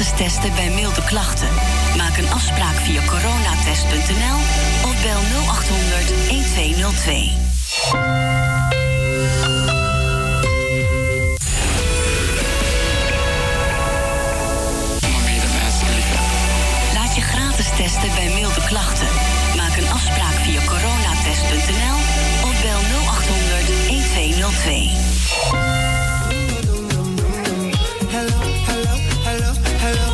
gratis testen bij milde klachten. Maak een afspraak via coronatest.nl of bel 0800 1202. Laat je gratis testen bij milde klachten. Maak een afspraak via coronatest.nl of bel 0800 1202. Hello, hello, hello, hello.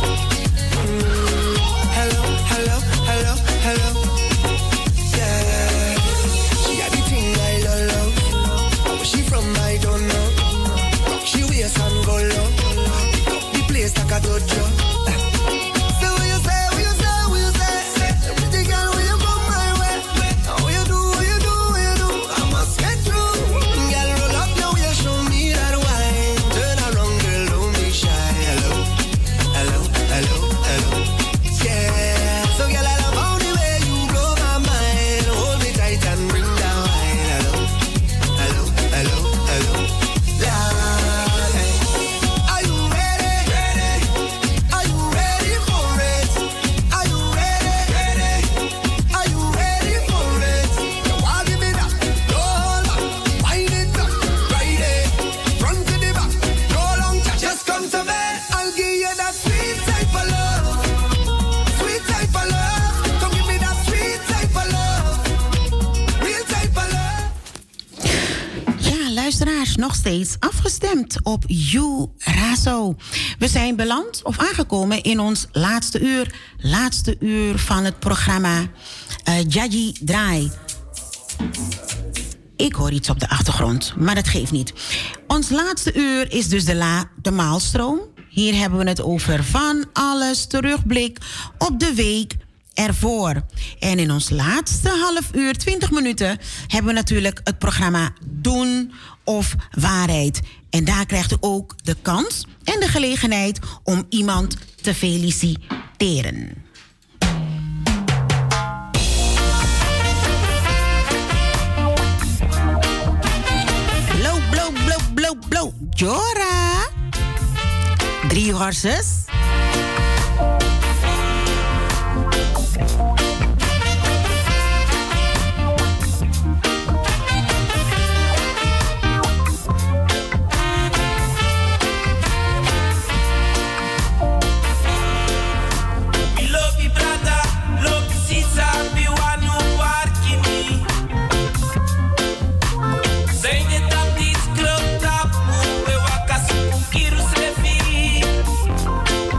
Hello, hello, hello, hello. Yeah. She had the thing I love. Where she from, I don't know. Rock she wears and go low. The place like a dojo. So what you say, what you say, what you say? Pretty girl, will you come my way? What you do, what you do, what you do? I must get through. Girl, roll up now, you show me that wine. Turn around, girl, don't be shy. Hello, hello, hello, hello. Yeah. So girl, I love how the way you blow my mind. Hold me tight and bring down wine. Hello, hello, hello, hello. Lord, hey. Are you ready? Ready? Are you ready for it? Are you ready? Ready? Are you ready for it? You want give me that? Roll back, wind it up, ride it, front to the back, go long, just come to me. I'll give you that sweet type of love, sweet type of love. Come give me that sweet type of love, real type of love. Ja, luisteraars, nog steeds afgestemd op You Razo. We zijn beland of aangekomen in ons laatste uur van het programma Jaji Draai. Ik hoor iets op de achtergrond, maar dat geeft niet. Ons laatste uur is dus de maalstroom. Hier hebben we het over van alles, terugblik op de week ervoor. En in ons laatste half uur, 20 minuten, hebben we natuurlijk het programma Doen of Waarheid. En daar krijgt u ook de kans en de gelegenheid om iemand te feliciteren. Blow, blow, blow, blow, blow. Jora. 3 horses. Sem de tantis club tapu, eu acaso com quiros refi.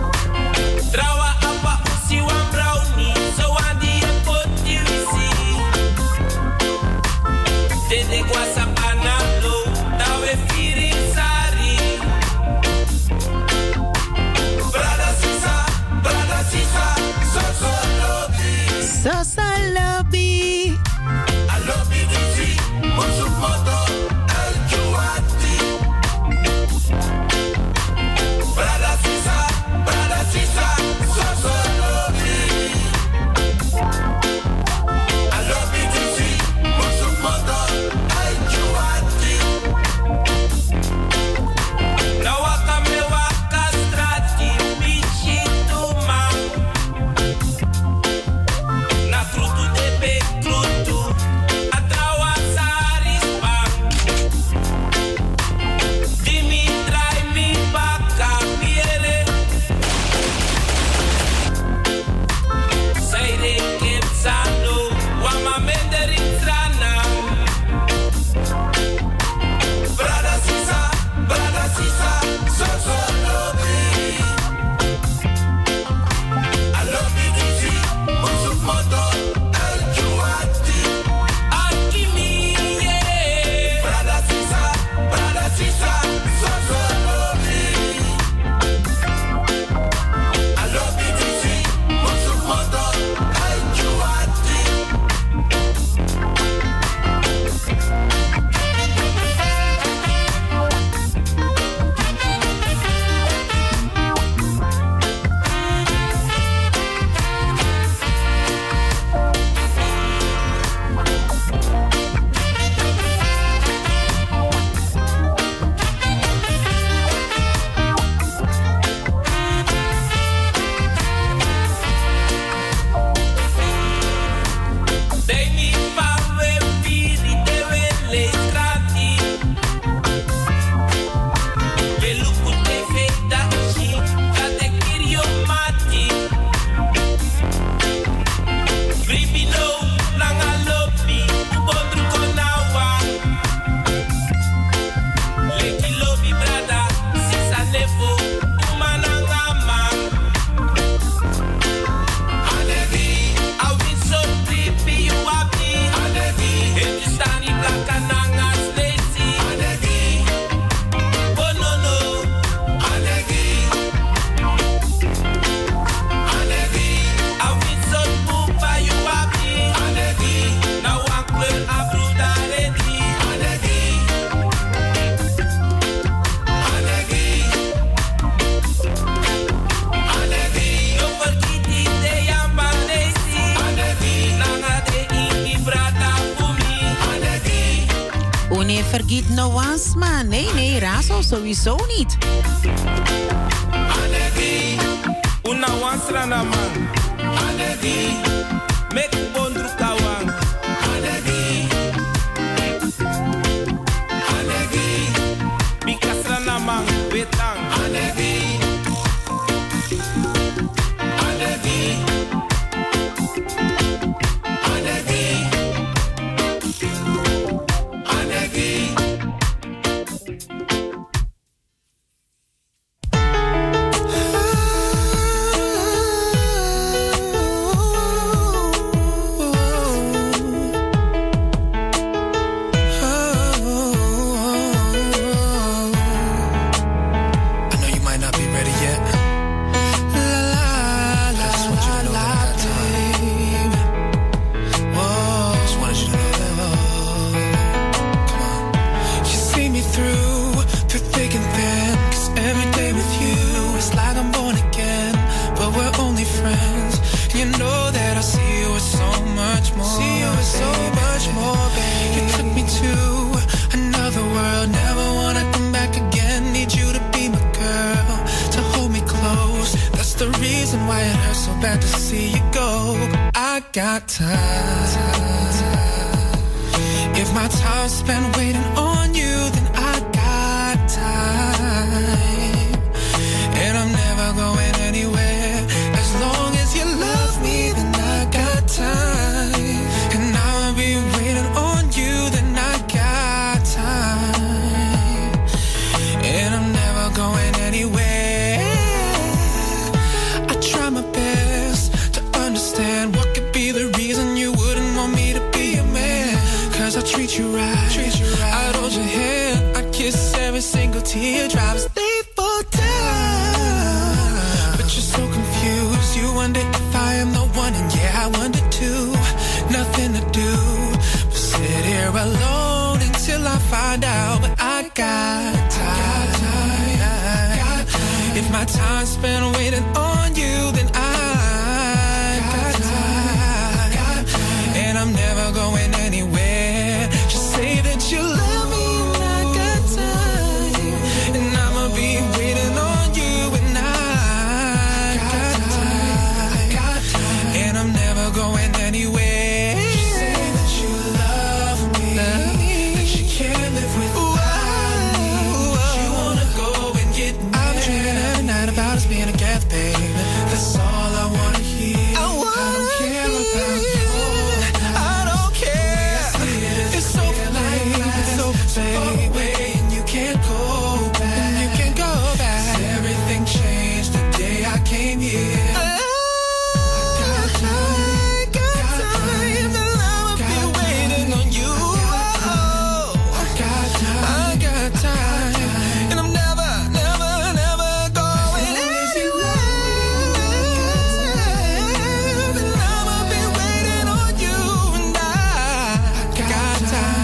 Nee, Razo, sowieso niet. Anegi, una wansrana man. Anegi, mek bondru kawang. Anegi, anegi, bikasrana man betang. Anegi, anegi, anegi, anegi. Bad to see you go, I got time. If my time spent waiting on you, then I got time. And I'm never going anywhere. As long as you love me, then I got time. And I'll be waiting on you, then I got time. And I'm never going anywhere. What could be the reason you wouldn't want me to be a man? Cause I treat you right, I'd hold your hand, I'd kiss every single teardrop, stay for time. But you're so confused, you wonder if I am the one, and yeah, I wonder too. Nothing to do but sit here alone until I find out. But I got time. If my time spent waiting on you, then and I'm never going anywhere. Just say that you love me and I got time. And I'ma be waiting on you and I got time. And I'm never going anywhere. Just say that you love me, that you can't live without me. That you wanna go and get me. I'm dreaming every night about us being together, baby. That's all I wanna hear. I don't care about you. Away and you can't go back. You can't go back. Everything changed the day I came here. I got time, and I'll be waiting on you. I got time, and I'm never going anywhere. And I'll be waiting on you, and I got time.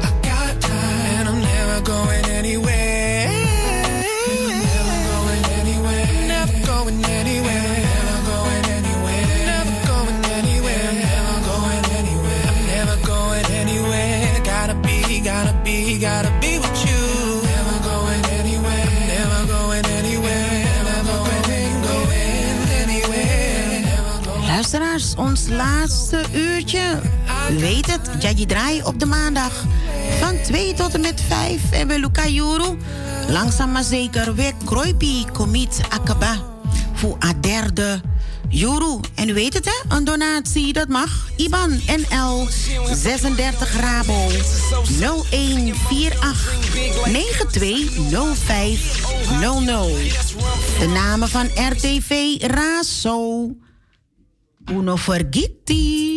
Going anywhere, never going anywhere, never going anywhere, never going anywhere, never going anywhere, never going anywhere, never going anywhere. Gotta be with you. Never going anywhere, never going anywhere, never going anywhere. Luisteraars, ons laatste uurtje. U weet het, Jadi Draai op de maandag. Van 2 tot en met 5 hebben we Luka Juru. Langzaam maar zeker weer Kroipi Komit Akaba. Voor a derde Juru. En u weet het hè, een donatie dat mag. IBAN NL 36 Rabo 0148 920500. De namen van RTV Razo. Uno Forgitti.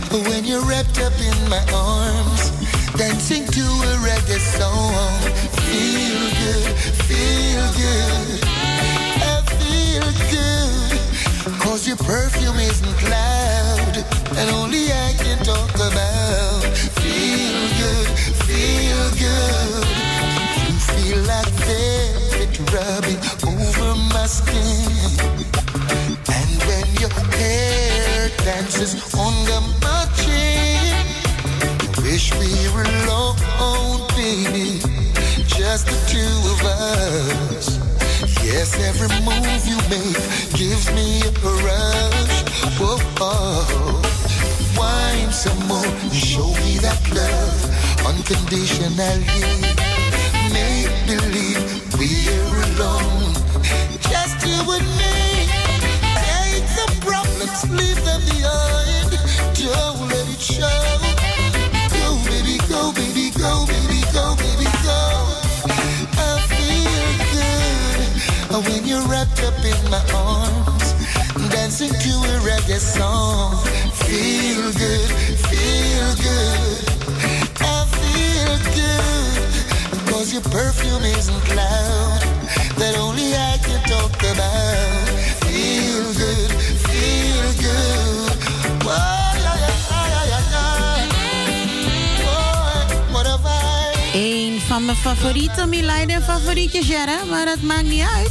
Up in my arms, dancing to a reggae song. feel good, feel good. I feel good, 'cause your perfume isn't loud, and only I can talk about. Feel good, feel good. You feel like velvet rubbing over my skin, and when your hair dances under my chin, wish we were alone, baby, just the two of us. Yes, every move you make gives me a rush. Whoa, oh. Wine some more and show me that love unconditionally. Make believe we're alone, just you and me. Take the problems, leave them behind. Don't let it show. Go, baby, go, baby, go, baby, go, baby, go. I feel good when you're wrapped up in my arms, dancing to a reggae song. Feel good, feel good. I feel good, 'cause your perfume isn't loud, that only I can talk about. Feel good, feel good. Whoa, yeah, yeah, yeah, yeah. Boy, what have I? Een van mijn favorieten, Milaide favorietjes, Jere, maar dat maakt niet uit.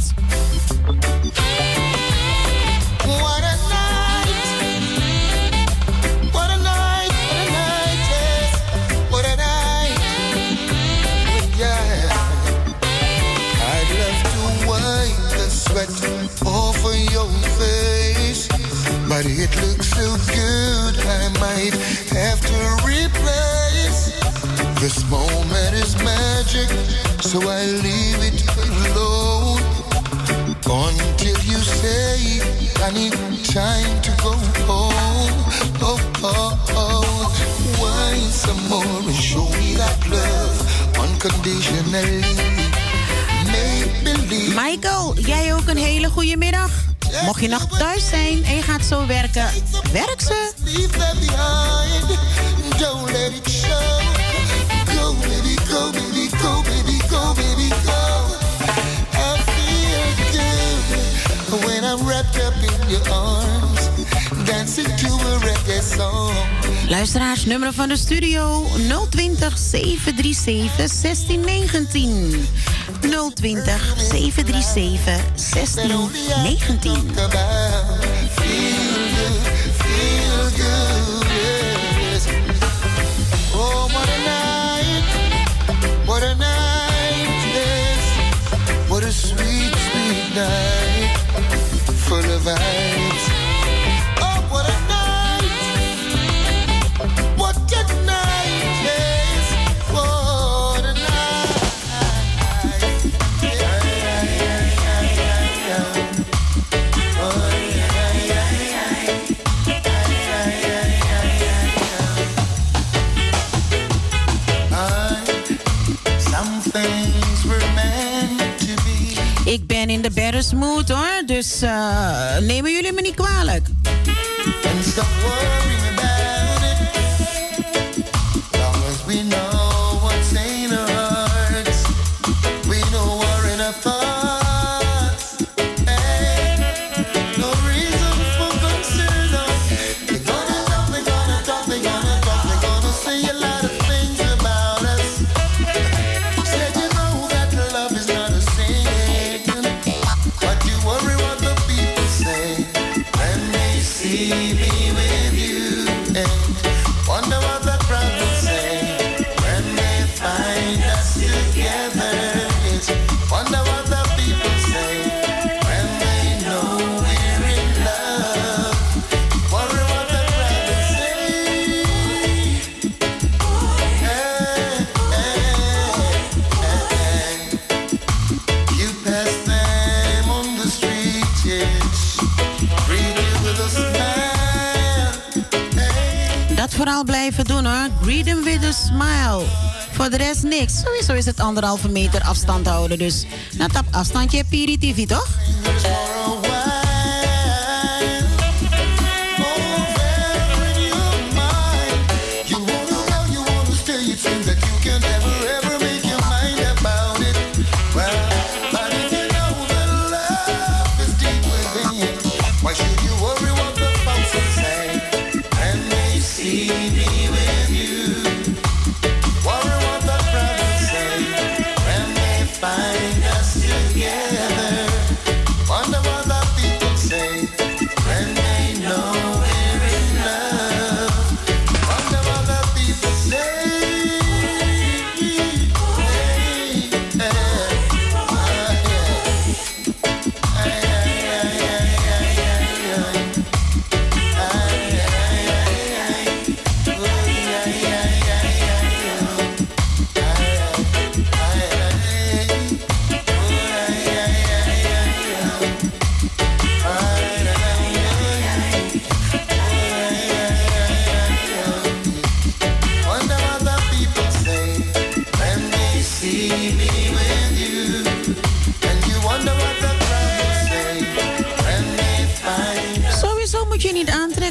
What a night, what a night, what a night, yes, what a night, yeah. I'd love to wipe the sweat over your face, but it looks so good I might have to replace. This moment is magic, so I leave it alone until you say I need time to go home. Oh, oh, oh. Wine some more and show me that love unconditionally. Make believe. Michael, jij ook een hele goede middag. Mocht je nog thuis zijn en je gaat zo werken, werk ze. Leave them behind. Don't let it show. Go, baby, go, baby, go, baby, go, baby, go. I feel good when I'm wrapped up in your arms, dancing to a reggae song. Luisteraars, nummer van de studio 020 737 1619. 020 737 1619. Feel good, yes. Oh, what a night, what a night, yes. What a sweet, sweet night, full of vibes. Oh, what a night, what a night, yes. What a night. Yeah, yeah, yeah, yeah, yeah. Oh, yeah, yeah, yeah. Ik ben in de berresmoed hoor, dus nemen jullie me niet kwalijk. And stop worrying about it. Long as we know what's in our hearts, we know we're in our thoughts. Hey, no reason for concern. They're gonna talk, they're gonna talk, they're gonna talk, they're gonna say a lot of things about us. Said you know that love is not a sin, but you worry what the people say when they see me with you, and wonder what the crowd will say when they find us together. It's wonder what the people say when they know we're in love. Worry what the crowd will say. Hey, hey, hey. You pass them on the street, yes. Greet you with a smile. Hey. Dat vooral blijven doen hoor. Greet them with a smile. Voor de rest niks. Sowieso is het 1,5 meter afstand houden. Dus na dat afstandje heb je TV toch? For a while, over in your mind, you wanna know, you wanna stay. It seems that you can never ever make your mind about it.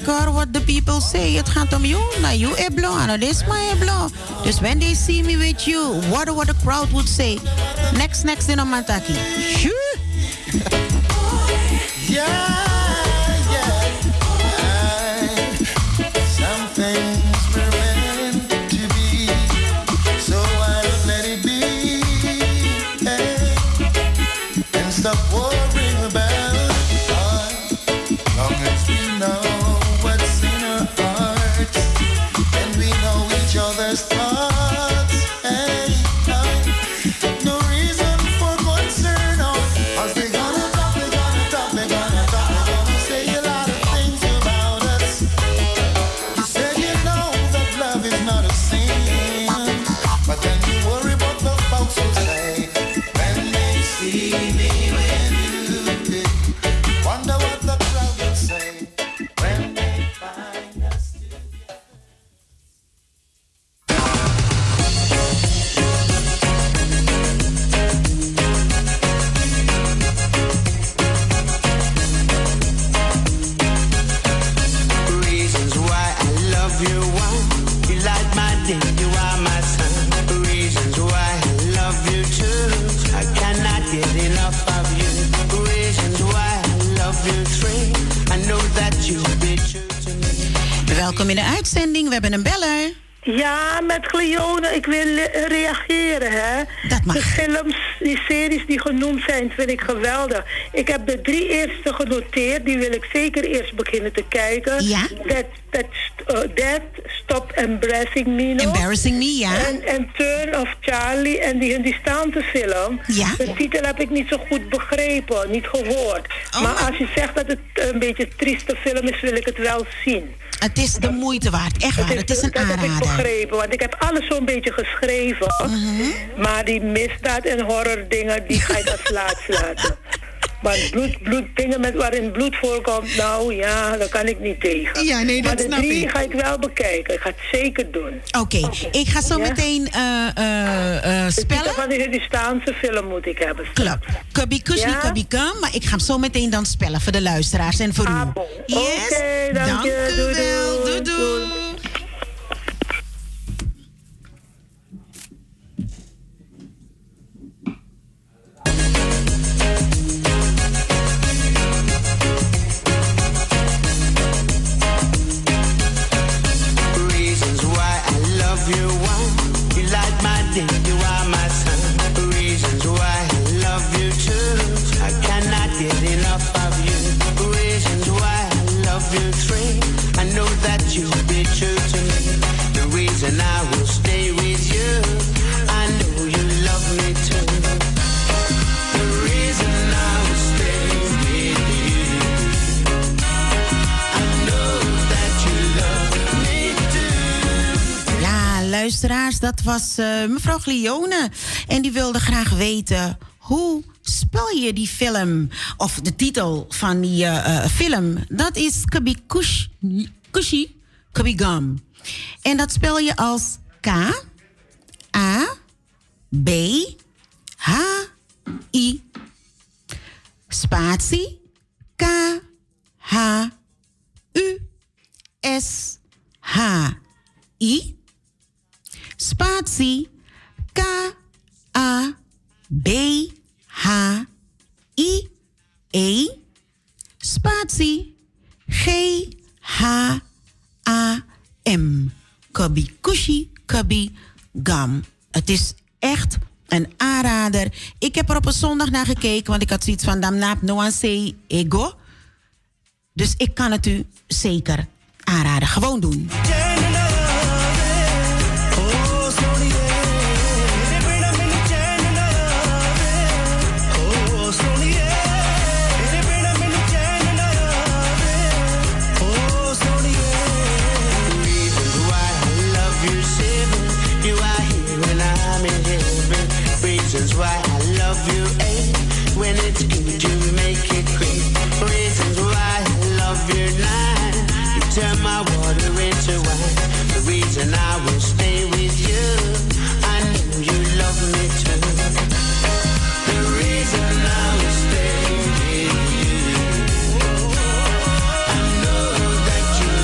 care what the people say. Het gaat om you. Nou, you eblo. En dat is my eblo. Dus when they see me with you, what the crowd would say. Next in Omataki. Sure. Yeah. Stop worrying about long as we know what's in our hearts and we know each other's thoughts. Hey, no reason for concern. Cause they're gonna talk, they're gonna say a lot of things about us. You said you know that love is not a sin, but then you worry about the folks who say when they see me. Wonder what the crowd will say when they find us together. Reasons why I love you, one, you light my day, you are my sun. Reasons why I love you too, I cannot get enough of you. Reasons why I know that you be true to me. Welkom in de uitzending. We hebben een beller. Ja, met Cleone. Ik wil reageren, hè. Dat mag. De films, die series die genoemd zijn, vind ik geweldig. Ik heb de 3 eerste genoteerd. Die wil ik zeker eerst beginnen te kijken. Ja. That Stop Embarrassing Me nog. Embarrassing Me, ja. En Turn of Charlie en die Hindistaanse film. Ja. De titel heb ik niet zo goed begrepen, niet gehoord. Oh. Maar als je zegt dat het een beetje een trieste film is, wil ik het wel zien. Het is de moeite waard, echt waar. Het is een aanrader. Dat heb ik begrepen, want ik heb alles zo'n beetje geschreven. Maar die misdaad en horror dingen, die ga ik als laatst laten. Maar bloed, dingen waarin bloed voorkomt, nou ja, daar kan ik niet tegen. Ja, nee, dat maar de snap 3 ik. ga ik wel bekijken. Ik ga het zeker doen. Oké, ik ga zo meteen De titel spellen. van die Hindistaanse film moet ik hebben. Klopt. Kabi Kushni, Ja? Kabi Kam. Maar ik ga hem zo meteen dan spellen voor de luisteraars en voor u. Yes, Oké, dank je. u wel. Doei, doei. Reasons why I love you, one, you light my day, you are my sun. Reasons why I love you too, I cannot get enough of you. Reasons why I love you 3, I know that you be true to me. The reason I will stay with you, I know you love me too. The reason I will stay with you, I know that you love me too. Ja, luisteraars, dat was mevrouw Glione. En die wilde graag weten, hoe spel je die film? Of de titel van die film. Dat is Kabi Kushi, Kabi Gam. En dat spel je als K, A, B, H, I. Spatie, K, H, U, S, H, I. Spatie, K, A, B, H, I, E. Spatie, G, H, A, M. Kabi Kushi, Kabi Gam. Het is echt een aanrader. Ik heb er op een zondag naar gekeken, want ik had zoiets van Damnaap Noanse Ego. Dus ik kan het u zeker aanraden. Gewoon doen. Reasons why I love you, when it's good you make it great. Reasons why I love you 9, you turn my water into wine. The reason I will stay with you, I know you love me too. The reason I will stay with you, I know that you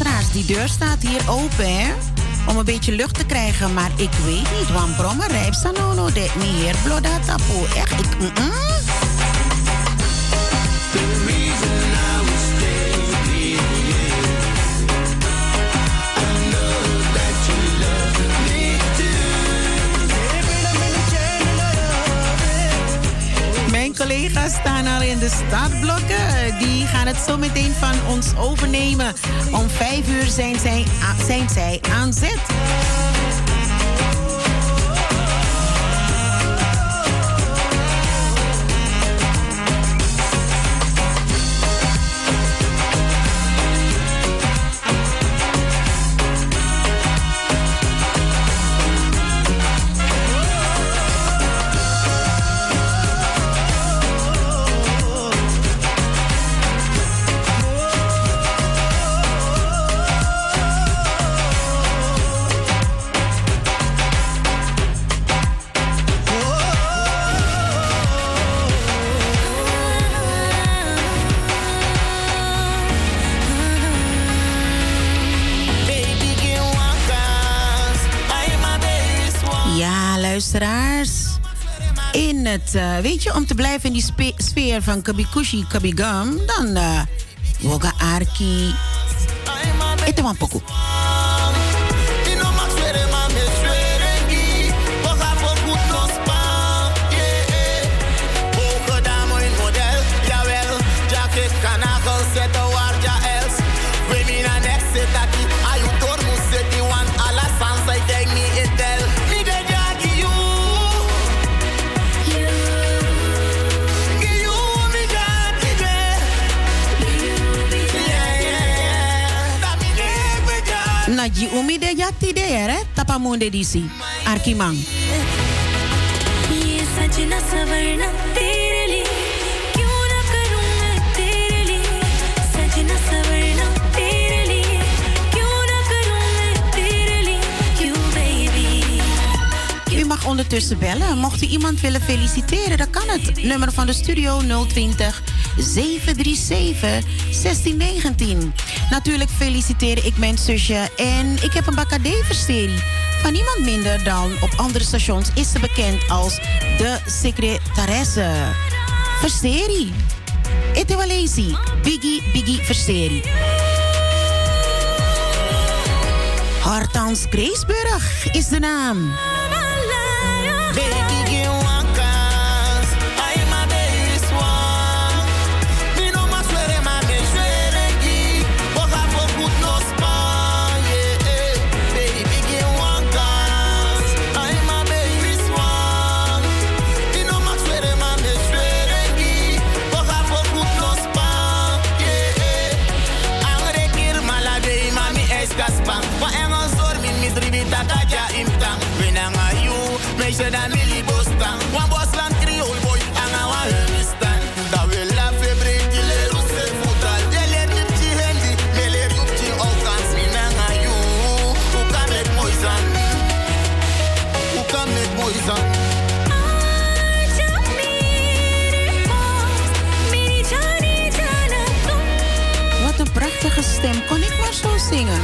luisteraars, die deur staat hier open, hè? Om een beetje lucht te krijgen, maar ik weet niet. Want brommer rijp sanono dit niet hier. Bloda tapo. Echt, ik... Mijn collega's staan al in de startblokken. Die gaan het zo meteen van ons overnemen. Om 5 uur zijn zij aan zet. Luisteraars, in het, weet je, om te blijven in die sfeer van Kabikushi, Kabigam, dan woga arki, ete wan poku. Naji umi de jati de ere tapamunde disi arkimang. ये सजना सवरना तेरे लिए क्यों ना करूं मैं तेरे लिए सजना सवरना तेरे लिए क्यों ना करूं मैं तेरे लिए क्यों baby. U mag ondertussen bellen. Mocht u iemand willen feliciteren, dan kan het. Nummer van de studio 020 737 1619. Natuurlijk feliciteer ik mijn zusje en ik heb een Bakadé-verserie. Van niemand minder dan op andere stations is ze bekend als de secretaresse. Verserie. Etewalezi. Biggie Verserie. Hortans Kreesburg is de naam. Meisje dan Millie Bostan, wan Bosland Creole boy, anga wa Hermistan. Da we la febre di le ruse futal, de le nipti hendi, me le rupti okans, minanga you. Who can make moizan? Who can make moizan? Wat een prachtige stem, kon ik maar zo zingen.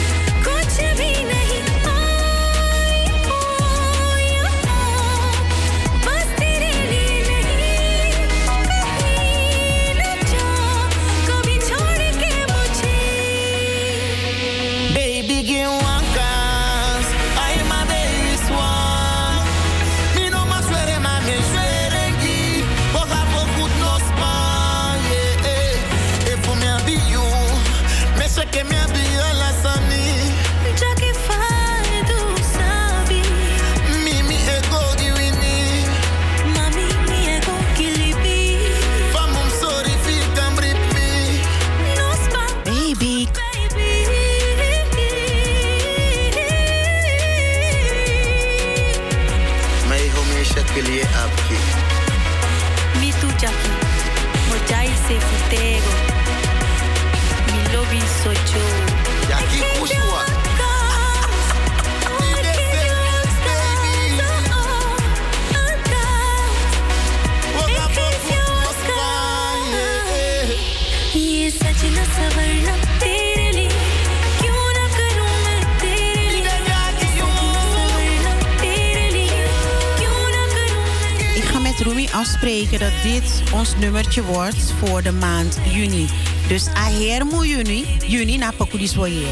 Que me abría la sani, ya que fai tu sabi, mimi ego diwini, mami mi ego kilibi, famum sorry fi cambrip me, nos pa Baby. Mai home shakli apki, mi tu jaki, mojai se futego. Lobi soy yo. Jackie Kushwa. ये सजना सवरना तेरे लिए met Rumi afspreken dat dit ons nummertje wordt voor de maand juni. Dus ahermo juni na Pokudis Woyere.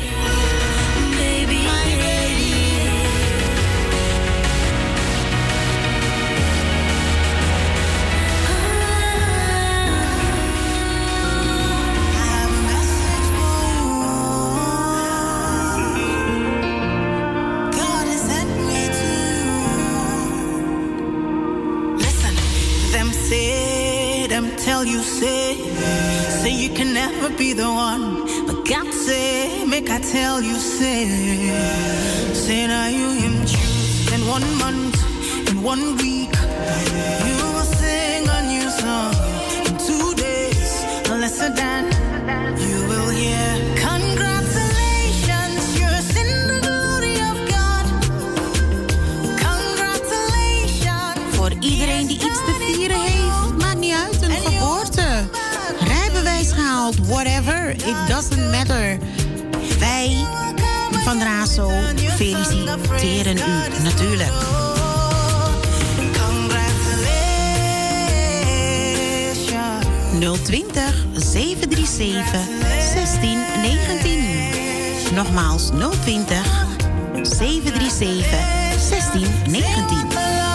Tell you say you can never be the one, but God say make I tell you say now you him choose in 1 month, in 1 week you will sing a new song in 2 days, lesser than you will hear. Congratulations, you're in the glory of God. Congratulations. Voor iedereen die iets te vieren heeft, maakt niet uit, een geboorte, rijbewijs gehaald, whatever, it doesn't matter. Wij van Razo feliciteren u natuurlijk. 020 737 1619. Nogmaals 020 737 1619.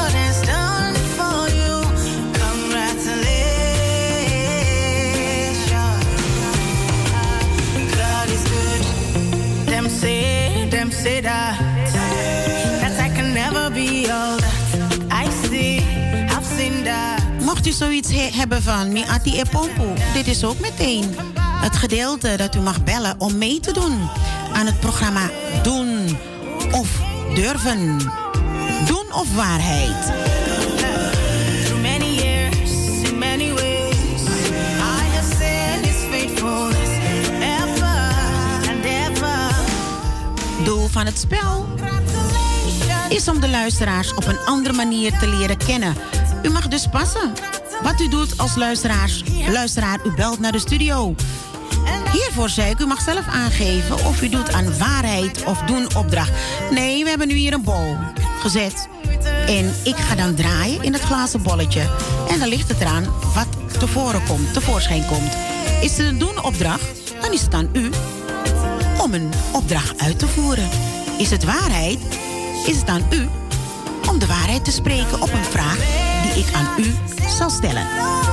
Them say that I can never be all that I see, I've seen that. Mocht u zoiets hebben van Miati Epompo, dit is ook meteen het gedeelte dat u mag bellen om mee te doen aan het programma Doen of Durven. Doen of Waarheid. Through many years, in many ways, I have seen His faithfulness ever and ever. Doel van het spel is om de luisteraars op een andere manier te leren kennen. U mag dus passen. Wat u doet als luisteraar, u belt naar de studio. Hiervoor zei ik, u mag zelf aangeven of u doet aan waarheid of doen opdracht. Nee, we hebben nu hier een bol gezet. En ik ga dan draaien in het glazen bolletje. En dan ligt het eraan wat tevoorschijn komt. Is het een doen opdracht, dan is het aan u om een opdracht uit te voeren. Is het waarheid, is het aan u om de waarheid te spreken op een vraag die ik aan u zal stellen.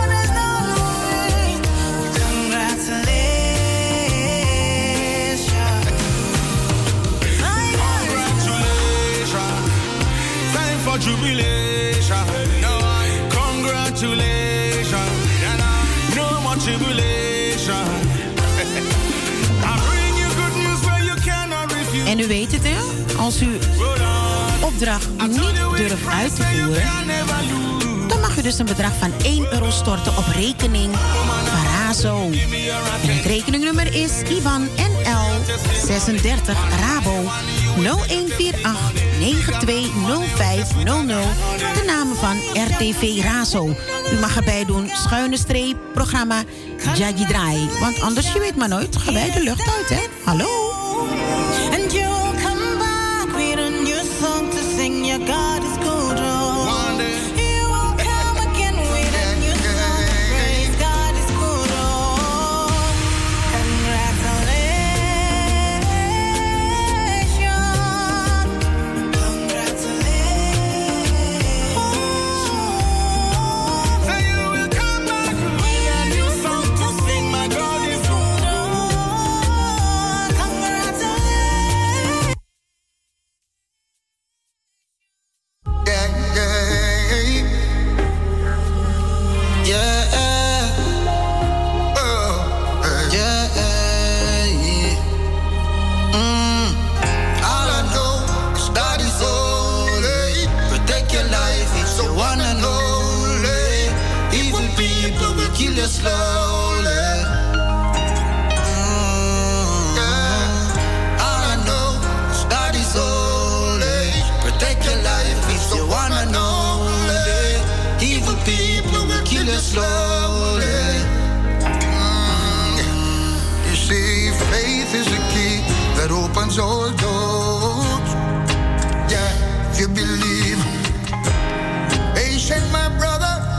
Jubilation, congratulations, no more tribulation. I bring you good news where you cannot refuse. En u weet het, hè? Als u opdracht niet durft uit te voeren, dan mag u dus een bedrag van €1 storten op rekening van Razo. En het rekeningnummer is IBAN NL 36 Rabo 0148 920500. De namen van RTV Razo. U mag erbij doen _ programma Jagi Draai. Want anders, je weet maar nooit, gaan wij de lucht uit, hè? Hallo? And you'll come back with a new song to sing. Your God is good, oh. You will come again with a new song to praise. God is good, oh. Patient, my brother,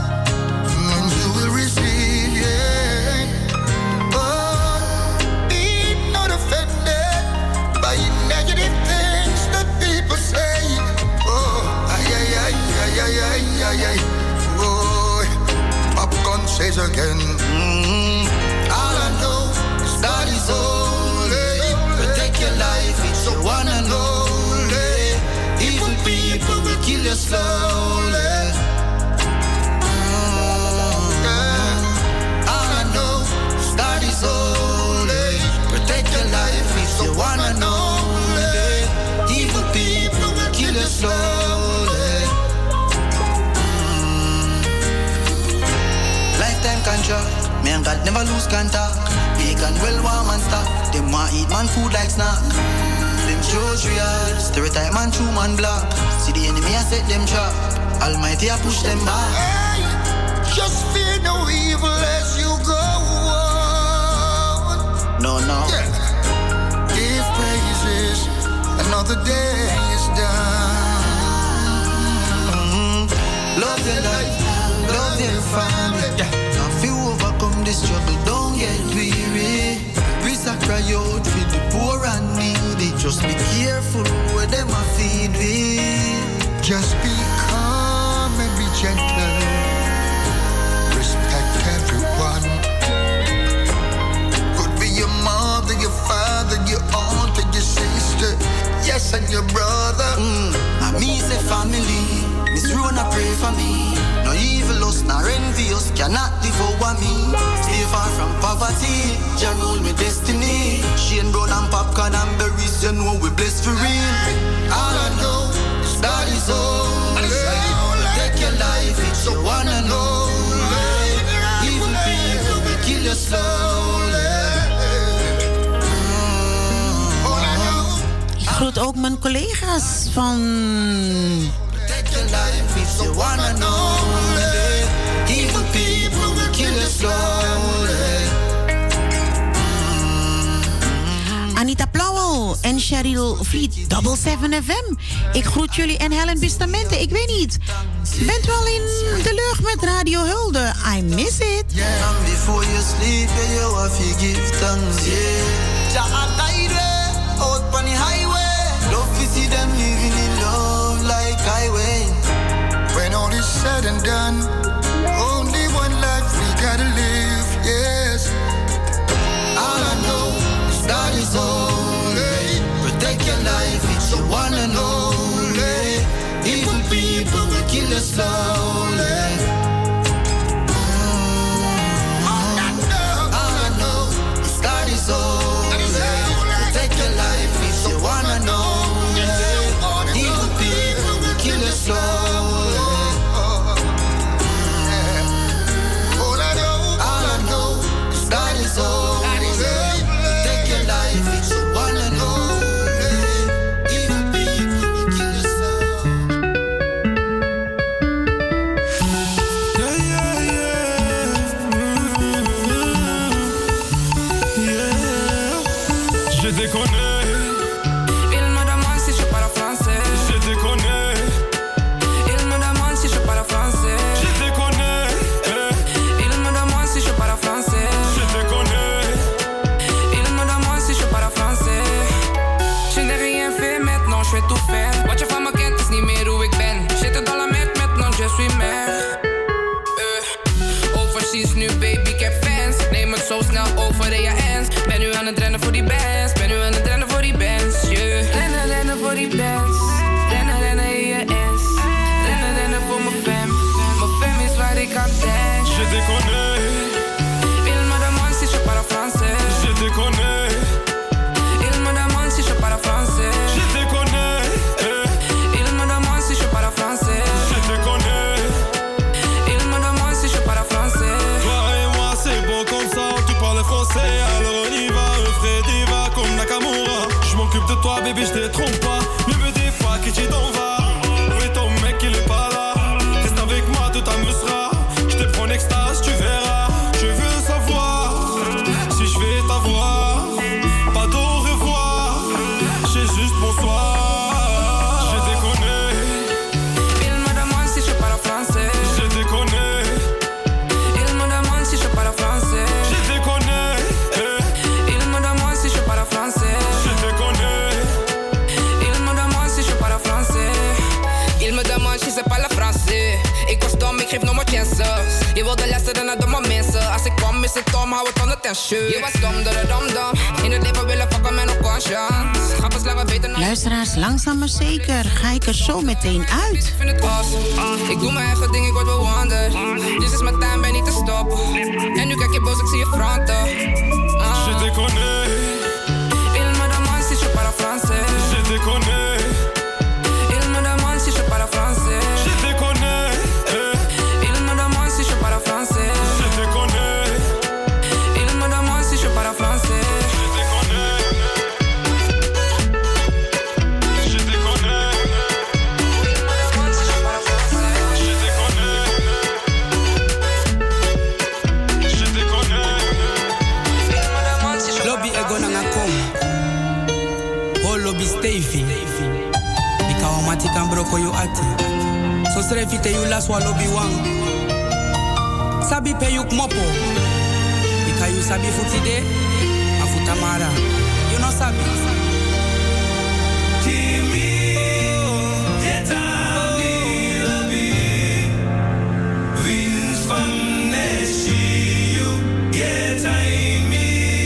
slowly. All I know is God is holy. Protect your life, it's the one and only. Evil people will kill you slowly. Lifetime contract, me and God never lose contact. Vegan, well warm and stock. Them want eat man food like snack. Them shows real, stereotype man, true man black. See the enemy, I set them trap. Almighty, I push them back. Hey, just fear no evil as you go on. No. Yeah. Give praises, another day is done. Love your life, love your family. Yeah. Now if you overcome this struggle, don't get weary. I cry out for the poor and needy. Just be careful where them a feed with. Just be calm and be gentle. Respect everyone. Could be your mother, your father, your aunt, and your sister. Yes, and your brother. And me say family. Miss Rona pray for me. No evil us, nor envious cannot devour me. Stay far from poverty, Jah rule me destiny. Shane Brown and popcorn and berries, you know we blessed for real. All I know is God is holy. Take your life, it's the one and only. Evil people will kill you slowly. All I know. Ik groet ook mijn collega's van... Life is the one and only. Evil people will kill us slowly. Anita Plauwel en Cheryl Vliet, 77 FM. Ik groet jullie en Helen Bustamante. Ik weet niet. Bent wel in de lucht met Radio Hulde. I miss it. Yeah, and before you sleep, you have to give thanks. Yeah. Jah guide out on the highway. Love to see them living in love like highway. When all is said and done, only one life we gotta live, yes. All I know is God is holy. Protect your life, it's the one and only. Evil people will kill us slowly. All I know is God is holy. Protect your life, it's the one and only. Evil people will kill us slowly. Zo snel over de ends. Ben nu aan het rennen voor die bands. Ben nu aan het rennen voor die bands. Yeah. Rennen voor die bands. Rennen in je ends. Rennen voor mijn fam. Mijn fam is waar ik aan denk. Je te connais. Il me demande si je parle français. Je te connais. Il me demande si je parle français. Je te connais. Il me demande si je parle français. Je te connais. Il me demande si je parle français. Toi et moi c'est beau comme ça. Tu parles français, alors on y va. Fred diva comme Nakamura. Je m'occupe de toi, bébé, je te trompe pas. Même des fois que tu t'en vas. Où est ton mec, il est pas là. Reste avec moi, tout t'amusera. Je te prends en extase, tu verras. Je veux savoir si je vais t'avoir. Pas d'au revoir. J'ai juste bonsoir. Je te connais. Il me demande si je parle français. Je te connais. Il me demande si je parle français. Je te connais. Il me demande si je parle français. Je te connais. Il me demande si je parle français. Il me demande si ze parle français. Ik was dom, ik geef nog maar chances. Je wilde luisteren naar domme mensen. Als ik kwam is het dom, hou het onder tension. Je was dom, dom. In het leven willen pakken met no conscience. Ga pas langer weten Luisteraars, langzaam maar zeker ga ik er zo meteen uit. Ik vind het af. Ik doe mijn eigen ding, ik word bewonderd. Dit is mijn time, ben niet te stoppen. En nu kijk je boos, ik zie je fronten. Je te connais. Il me demande si je parle français. Je te connais. Il me demande si je parle français. Je te connais. Il me demande si je parle français. Je te connais. Il me demande si je parle français. Stevie, Ika mati kan broko you ati. So srefite you las wa lobby wang. Sabi pe you mopo. Ika you sabi futide, afutamara. You know sabi. Kimi, jeta mi lobby. Wins van neshi you jeta mi.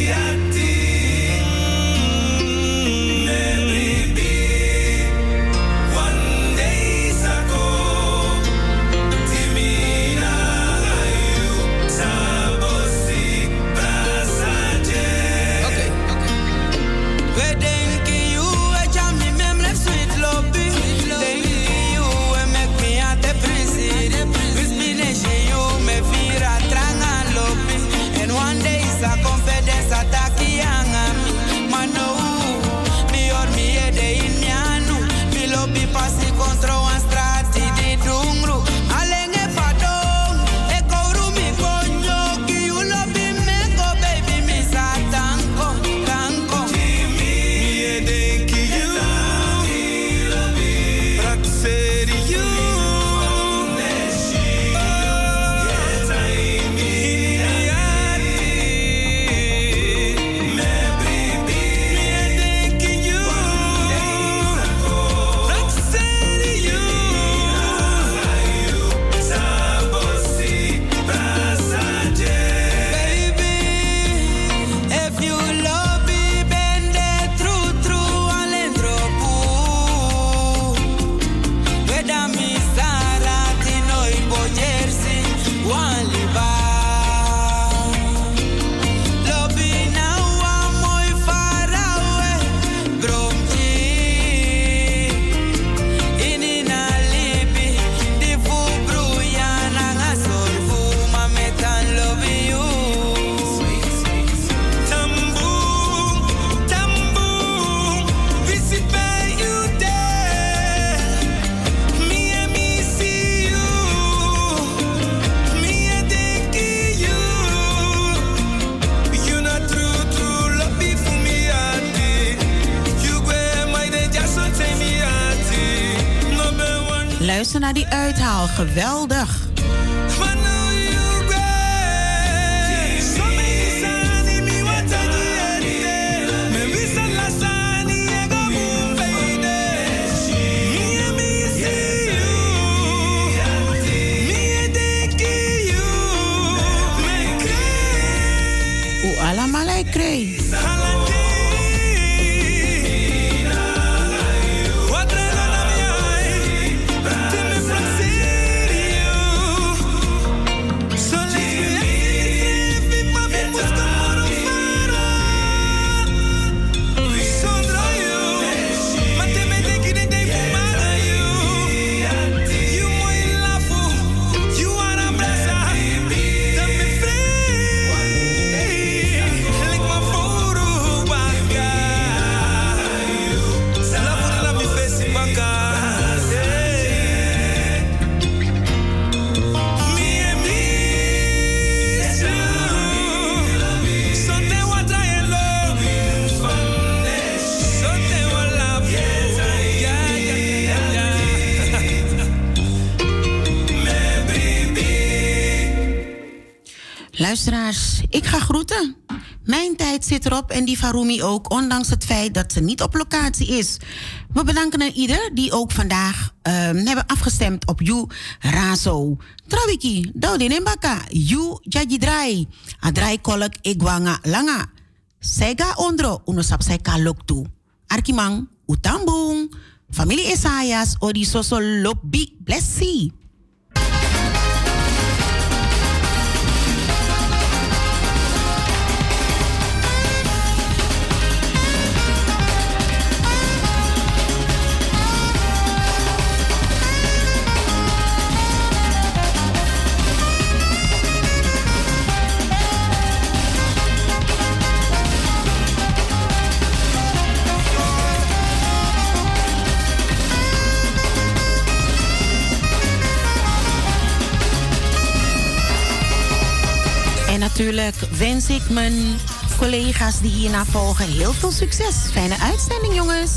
Luister naar die uithaal, geweldig. Oeh, allemaal ik kreeg. Luisteraars, ik ga groeten. Mijn tijd zit erop en die van Rumi ook, ondanks het feit dat ze niet op locatie is. We bedanken aan ieder die ook vandaag hebben afgestemd op You Razo. Trawiki, Doudin en Baka, You Jajidrai, Adrai Kolk Igwanga Langa. Sega Ondro, Unosap Seka Loktu. Arkimang, Utambung, familie Esaias, Odi Soso Lobby, Blessie. Natuurlijk wens ik mijn collega's die hierna volgen heel veel succes. Fijne uitzending, jongens.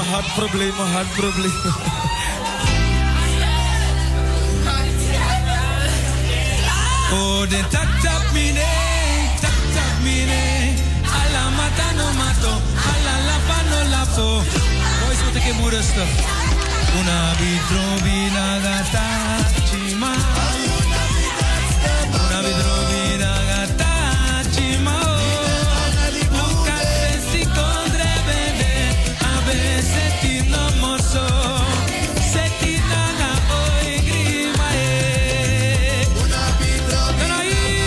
hartproblemen. Oh, de tap mine. Alla matano mato, alla lapano lapo. Boys, moet ik even rustig. Una vitrovina gata chima. Una vitrovina gata chima. Nunca te si condre bene, a veces ti no mozo. Se ti nana oi grima e. Una vitrovina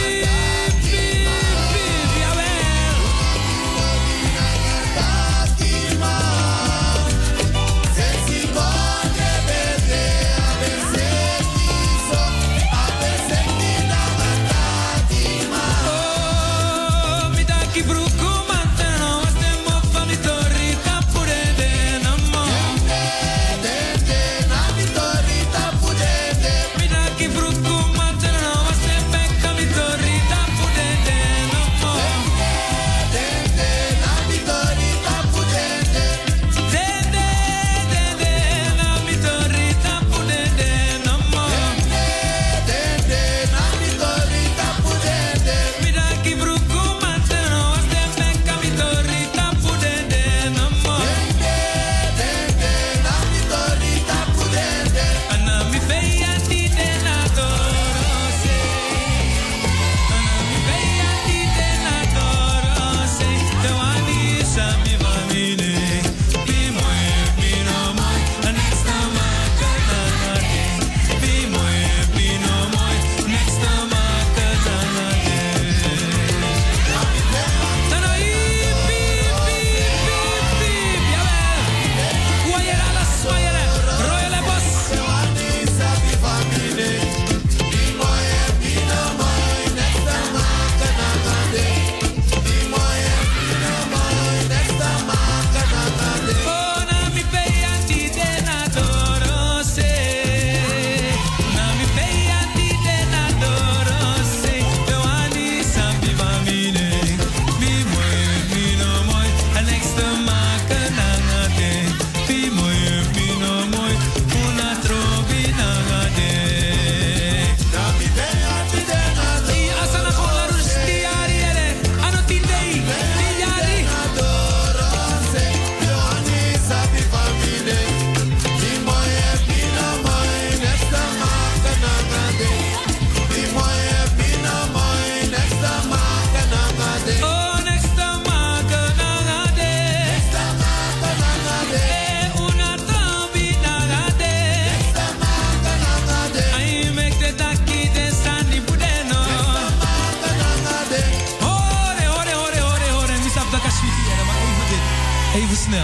snel.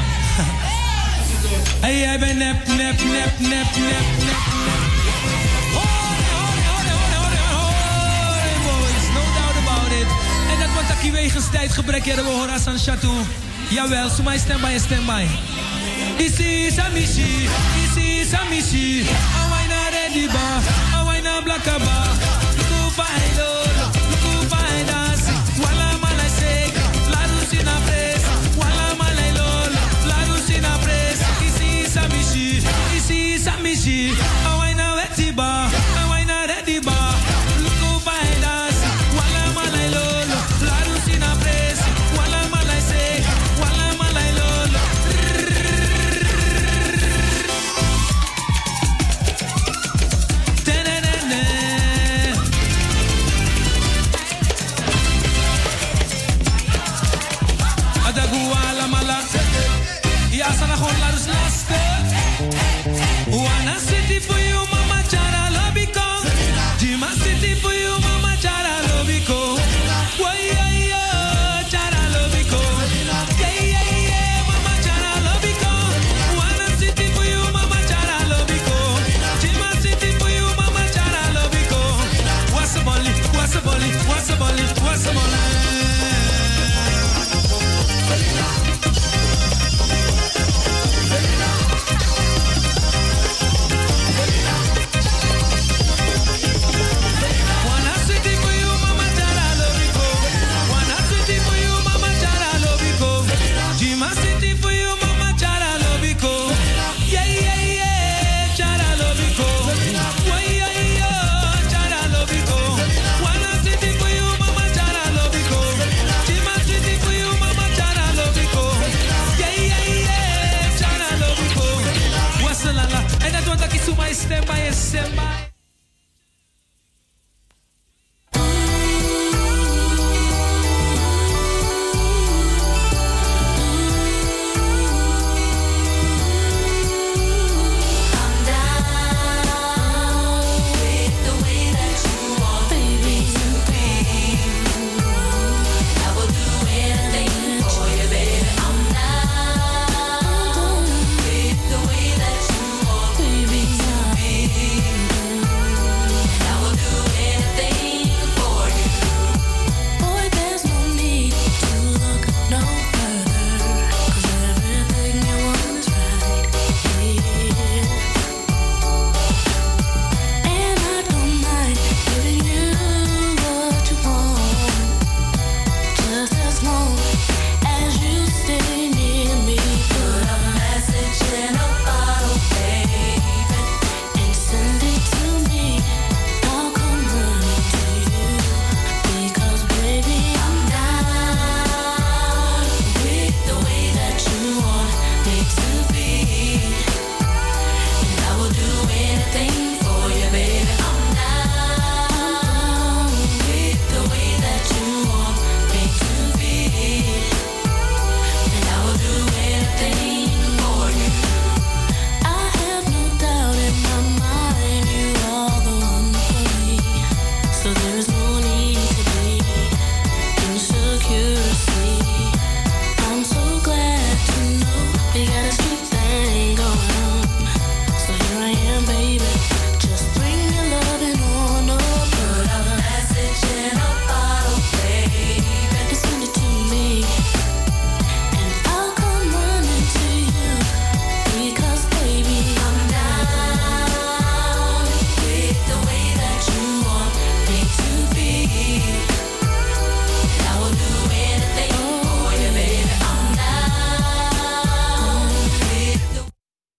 Hey, jij bent nep. Boys, no doubt about it. En dat wordt ook wegens tijdgebrek. Ja, we horen Hassan Chateau. Jawel, so my stand by. This is a missie. Awaina ready ba, awaina blakaba.